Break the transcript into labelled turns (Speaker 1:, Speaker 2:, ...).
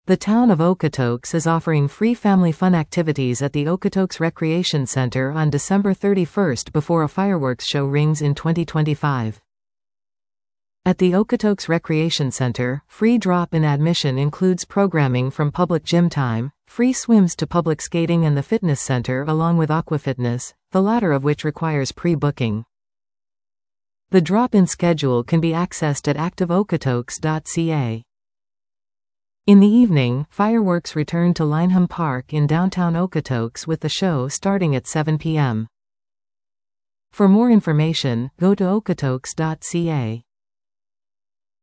Speaker 1: The town of Okotoks is offering free family fun activities at the Okotoks Recreation Center on December 31st before a fireworks show rings in 2025. At the Okotoks Recreation Center, free drop-in admission includes programming from public gym time, free swims to public skating and the fitness center along with aquafitness, the latter of which requires pre-booking. The drop-in schedule can be accessed at activeokotoks.ca. In the evening, fireworks return to Lineham Park in downtown Okotoks with the show starting at 7 p.m. For more information, go to okotoks.ca.